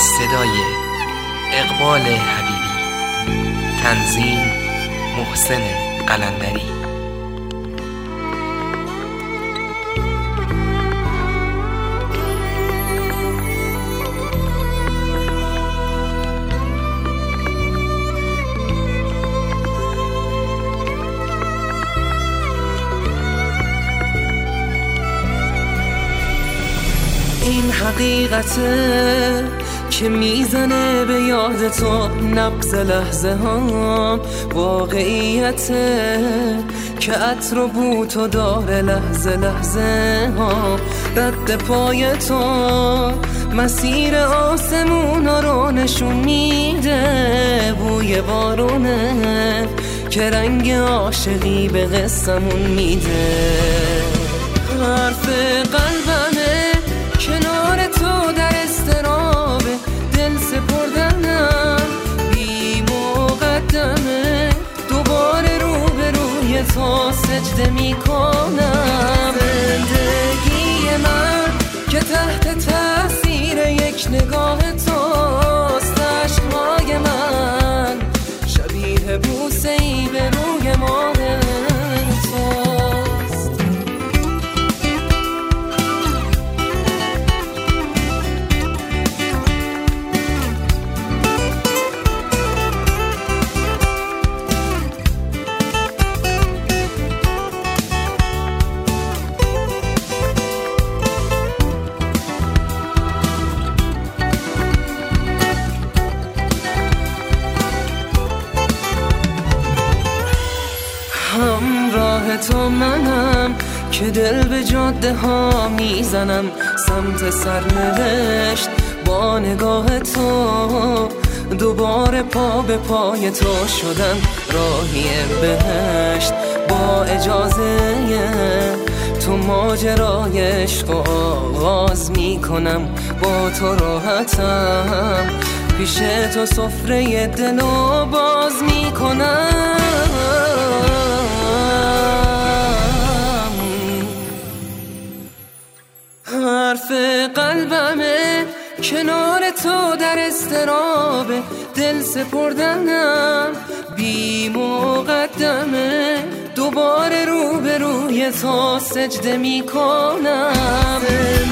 صدای اقبال حبیبی، تنظیم محسن قلندری. این حقیقته که میزنه به یاد تو نبض لحظه ها، واقعیته که عطر و بو تو داره لحظه لحظه ها. رد پای تو مسیر آسمونا رو نشون میده، بوی بارونه که رنگ عاشقی به قصمون میده. حرف قلبمه کنار تو در استراب دل سپردنم، بی مقدمه دوباره روبروی تو سجده میکنم. زندگی من که تحت تاثیر یک نگاه توست، عشقهای من شبیه بوسه‌ای به روی ماه توست. همراه تو منم که دل به جاده ها میزنم، سمت سرنوشت با نگاه تو. دوباره پا به پای تو شدم، راهی بهشت با اجازه تو. ماجرای عشق و آغاز میکنم، با تو راحتم، پیش تو سفره دلو باز میکنم. حرف قلبمه کنار تو در استراب دل سپردنم، بی مقدمه دوباره روبروی تو سجده میکنم.